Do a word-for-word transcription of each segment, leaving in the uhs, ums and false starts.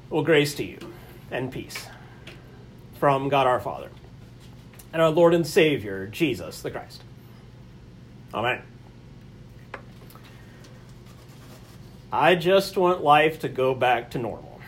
Well, grace to you and peace from God our Father and our Lord and Savior, Jesus the Christ. Amen. I just want life to go back to normal.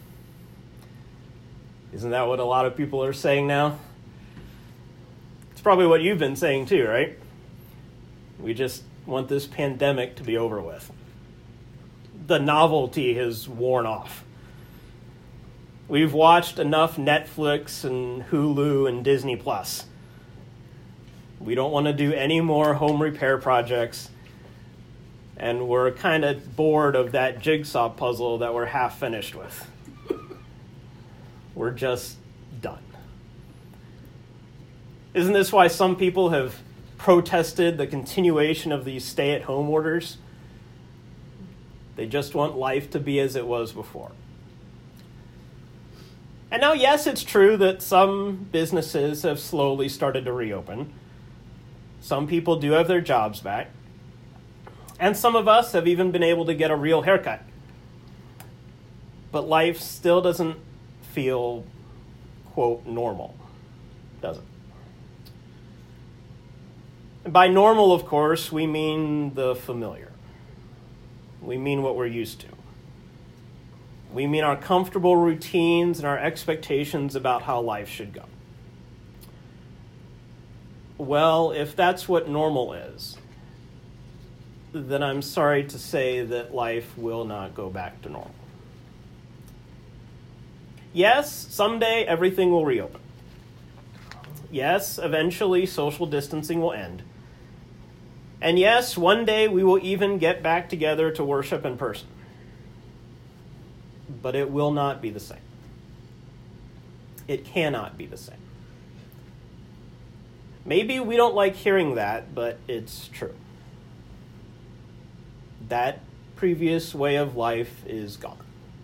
Isn't that what a lot of people are saying now? It's probably what you've been saying too, right? We just want this pandemic to be over with. The novelty has worn off. We've watched enough Netflix and Hulu and Disney Plus. We don't want to do any more home repair projects. And we're kind of bored of that jigsaw puzzle that we're half finished with. We're just done. Isn't this why some people have protested the continuation of these stay-at-home orders? They just want life to be as it was before. And now, yes, it's true that some businesses have slowly started to reopen. Some people do have their jobs back. And some of us have even been able to get a real haircut. But life still doesn't feel, quote, normal, does it? And by normal, of course, we mean the familiar. We mean what we're used to. We mean our comfortable routines and our expectations about how life should go. Well, if that's what normal is, then I'm sorry to say that life will not go back to normal. Yes, someday everything will reopen. Yes, eventually social distancing will end. And yes, one day we will even get back together to worship in person. But it will not be the same. It cannot be the same. Maybe we don't like hearing that, but it's true. That previous way of life is gone.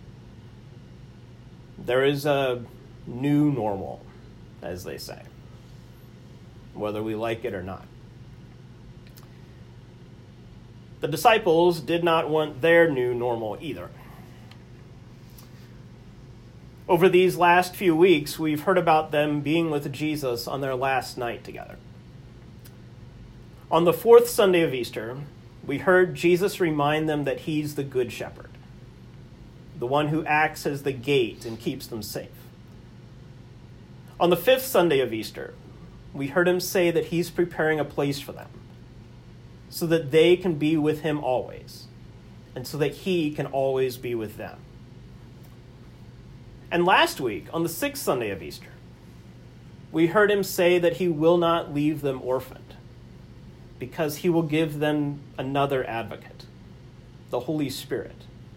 There is a new normal, as they say, whether we like it or not. The disciples did not want their new normal either. Over these last few weeks, we've heard about them being with Jesus on their last night together. On the fourth Sunday of Easter, we heard Jesus remind them that he's the good shepherd, the one who acts as the gate and keeps them safe. On the fifth Sunday of Easter, we heard him say that he's preparing a place for them so that they can be with him always and so that he can always be with them. And last week, on the sixth Sunday of Easter, we heard him say that he will not leave them orphaned, because he will give them another advocate, the Holy Spirit.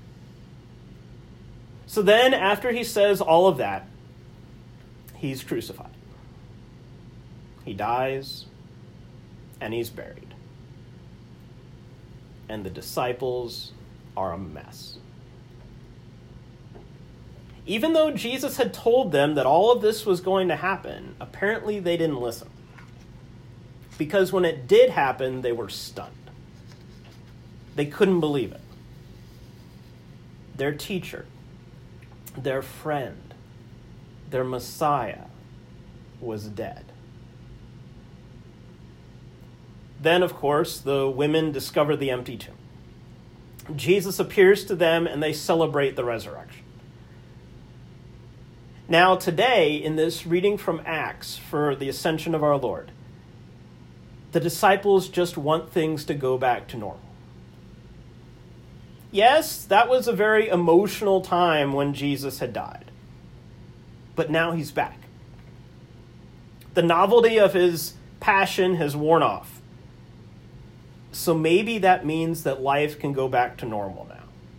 So then, after he says all of that, he's crucified. He dies, and he's buried. And the disciples are a mess. Even though Jesus had told them that all of this was going to happen, apparently they didn't listen. Because when it did happen, they were stunned. They couldn't believe it. Their teacher, their friend, their Messiah was dead. Then, of course, the women discover the empty tomb. Jesus appears to them and they celebrate the resurrection. Now, today, in this reading from Acts for the ascension of our Lord, the disciples just want things to go back to normal. Yes, that was a very emotional time when Jesus had died. But now he's back. The novelty of his passion has worn off. So maybe that means that life can go back to normal now.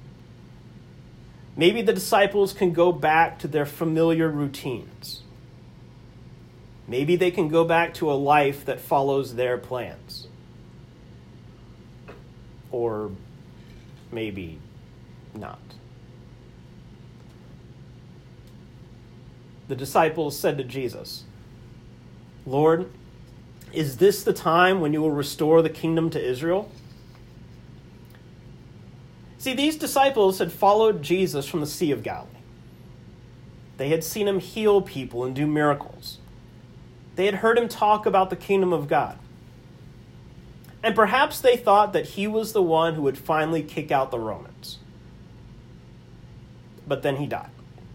Maybe the disciples can go back to their familiar routines. Maybe they can go back to a life that follows their plans. Or maybe not. The disciples said to Jesus, "Lord, is this the time when you will restore the kingdom to Israel?" See, these disciples had followed Jesus from the Sea of Galilee. They had seen him heal people and do miracles. They had heard him talk about the kingdom of God. And perhaps they thought that he was the one who would finally kick out the Romans. But then he died.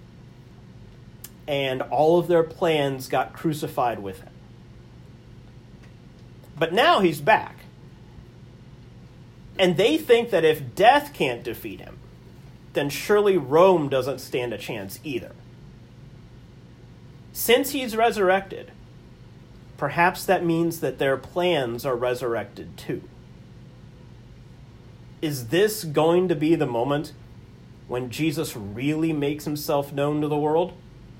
And all of their plans got crucified with him. But now he's back. And they think that if death can't defeat him, then surely Rome doesn't stand a chance either. Since he's resurrected, perhaps that means that their plans are resurrected too. Is this going to be the moment when Jesus really makes himself known to the world?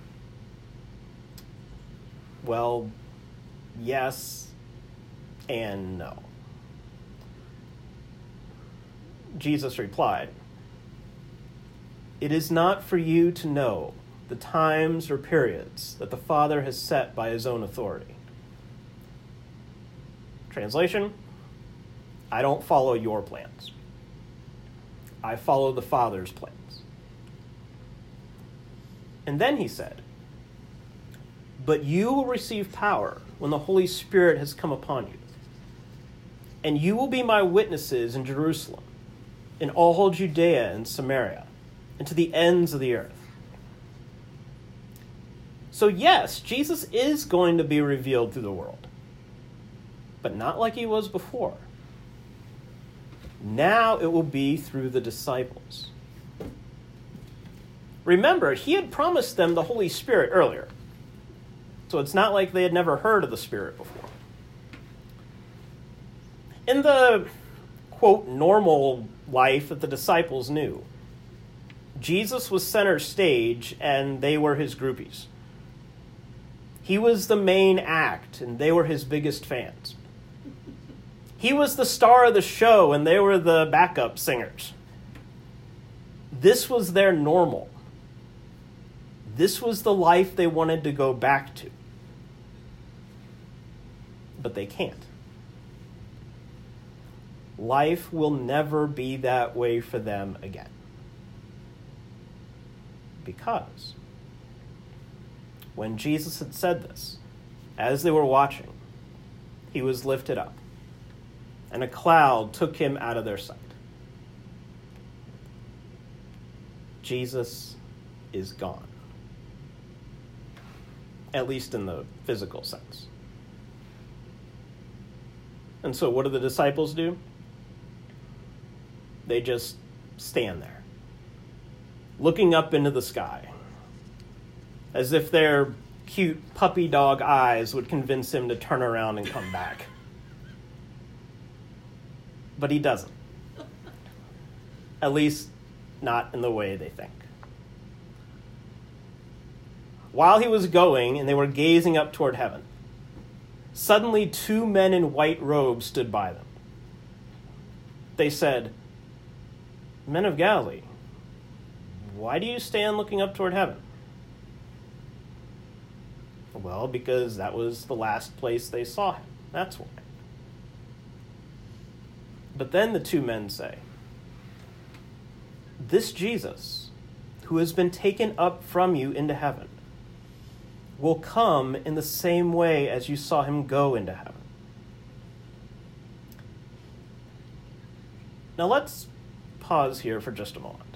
Well, yes and no. Jesus replied, "It is not for you to know the times or periods that the Father has set by his own authority." Translation, I don't follow your plans. I follow the Father's plans. And then he said, "But you will receive power when the Holy Spirit has come upon you. And you will be my witnesses in Jerusalem, in all Judea and Samaria, and to the ends of the earth." So yes, Jesus is going to be revealed through the world, but not like he was before. Now it will be through the disciples. Remember, he had promised them the Holy Spirit earlier, so it's not like they had never heard of the Spirit before. In the, quote, normal life that the disciples knew, Jesus was center stage and they were his groupies. He was the main act and they were his biggest fans. He was the star of the show and they were the backup singers. This was their normal. This was the life they wanted to go back to. But they can't. Life will never be that way for them again. Because when Jesus had said this, as they were watching, he was lifted up, and a cloud took him out of their sight. Jesus is gone. At least in the physical sense. And so what do the disciples do? They just stand there, looking up into the sky, as if their cute puppy dog eyes would convince him to turn around and come back. But he doesn't. At least, not in the way they think. While he was going and they were gazing up toward heaven, suddenly two men in white robes stood by them. They said, "Men of Galilee, why do you stand looking up toward heaven?" Well, because that was the last place they saw him. That's why. But then the two men say, "This Jesus, who has been taken up from you into heaven, will come in the same way as you saw him go into heaven." Now let's pause here for just a moment.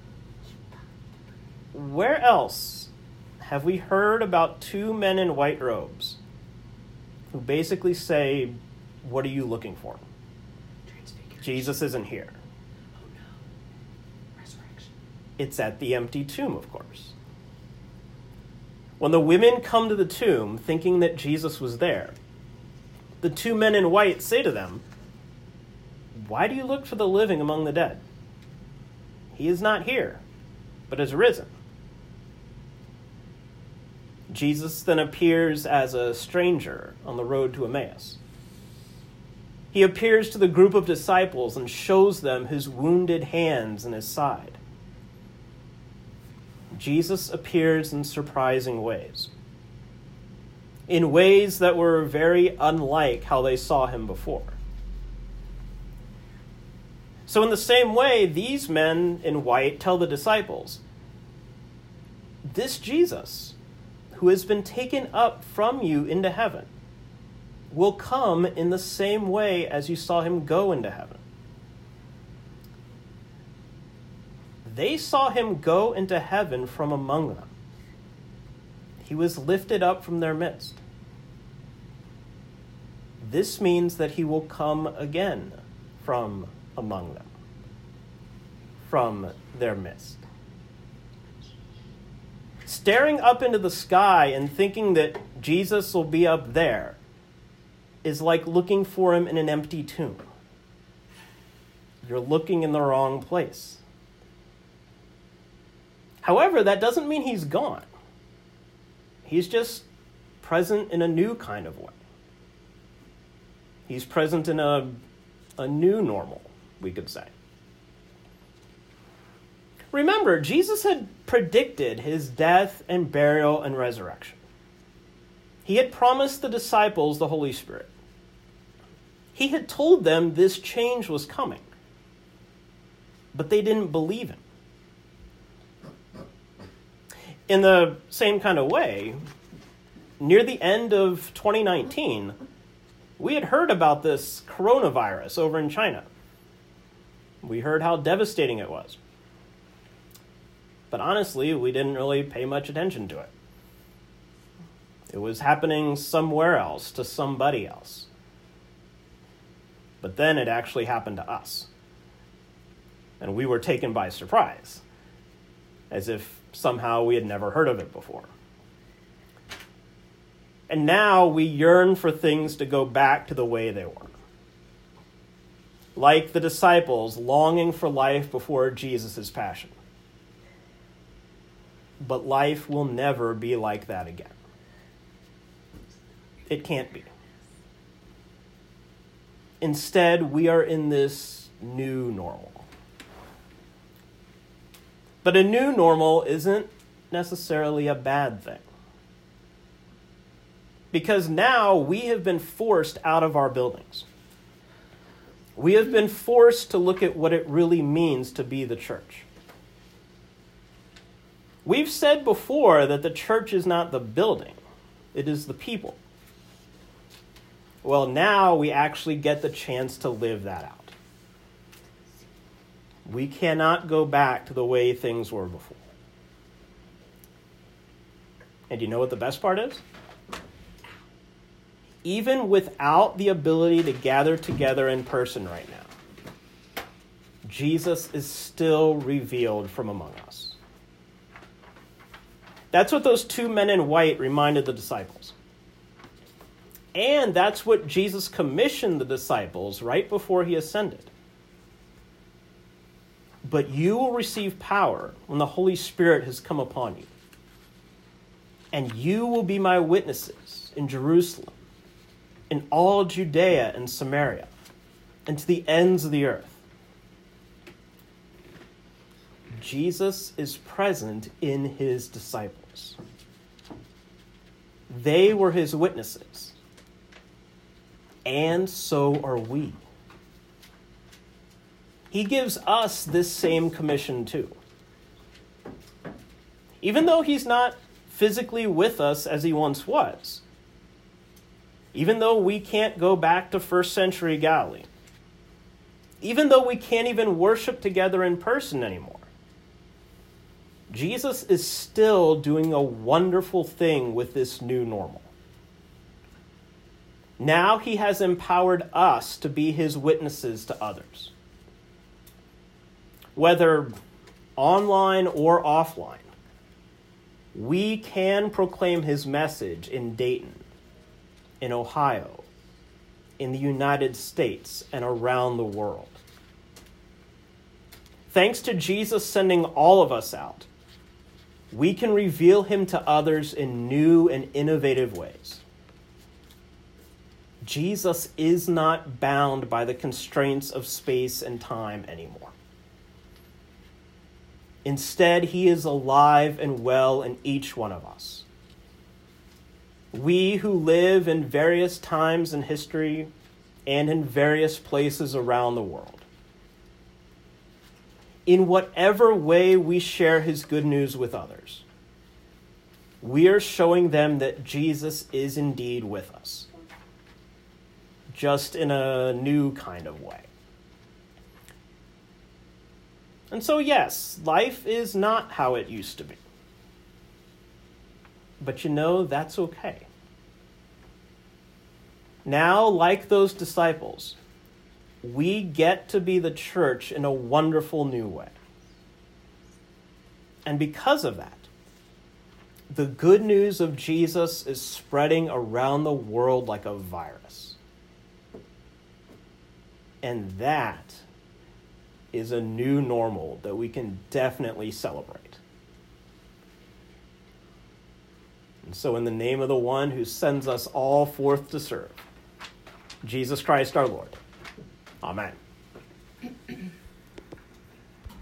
Where else have we heard about two men in white robes who basically say, "What are you looking for? Jesus isn't here." Oh no. Resurrection. It's at the empty tomb, of course. When the women come to the tomb thinking that Jesus was there, the two men in white say to them, "Why do you look for the living among the dead? He is not here, but has risen." Jesus then appears as a stranger on the road to Emmaus. He appears to the group of disciples and shows them his wounded hands and his side. Jesus appears in surprising ways, in ways that were very unlike how they saw him before. So in the same way, these men in white tell the disciples, This Jesus, who has been taken up from you into heaven, will come in the same way as you saw him go into heaven. They saw him go into heaven from among them. He was lifted up from their midst. This means that he will come again from among them, from their midst. Staring up into the sky and thinking that Jesus will be up there is like looking for him in an empty tomb. You're looking in the wrong place. However, that doesn't mean he's gone. He's just present in a new kind of way. He's present in a, a new normal, we could say. Remember, Jesus had predicted his death and burial and resurrection. He had promised the disciples the Holy Spirit. He had told them this change was coming, but they didn't believe him. In the same kind of way, near the end of twenty nineteen, we had heard about this coronavirus over in China. We heard how devastating it was. But honestly, we didn't really pay much attention to it. It was happening somewhere else to somebody else. But then it actually happened to us. And we were taken by surprise, as if somehow we had never heard of it before. And now we yearn for things to go back to the way they were. Like the disciples longing for life before Jesus' passion. But life will never be like that again. It can't be. Instead, we are in this new normal. But a new normal isn't necessarily a bad thing. Because now we have been forced out of our buildings. We have been forced to look at what it really means to be the church. We've said before that the church is not the building, it is the people. Well, now we actually get the chance to live that out. We cannot go back to the way things were before. And you know what the best part is? Even without the ability to gather together in person right now, Jesus is still revealed from among us. That's what those two men in white reminded the disciples. And that's what Jesus commissioned the disciples right before he ascended. But you will receive power when the Holy Spirit has come upon you. And you will be my witnesses in Jerusalem, in all Judea and Samaria, and to the ends of the earth. Jesus is present in his disciples. They were his witnesses. And so are we. He gives us this same commission too. Even though he's not physically with us as he once was, even though we can't go back to first century Galilee, even though we can't even worship together in person anymore, Jesus is still doing a wonderful thing with this new normal. Now he has empowered us to be his witnesses to others. Whether online or offline, we can proclaim his message in Dayton, in Ohio, in the United States, and around the world. Thanks to Jesus sending all of us out, we can reveal him to others in new and innovative ways. Jesus is not bound by the constraints of space and time anymore. Instead, he is alive and well in each one of us. We who live in various times in history and in various places around the world. In whatever way we share his good news with others, we are showing them that Jesus is indeed with us, just in a new kind of way. And so, yes, life is not how it used to be. But you know, that's okay. Now, like those disciples, we get to be the church in a wonderful new way. And because of that, the good news of Jesus is spreading around the world like a virus. And that is a new normal that we can definitely celebrate. And so in the name of the one who sends us all forth to serve, Jesus Christ our Lord. Amen.